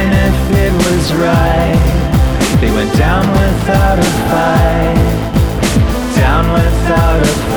even if it was right. They went down without a fight, down without a fight.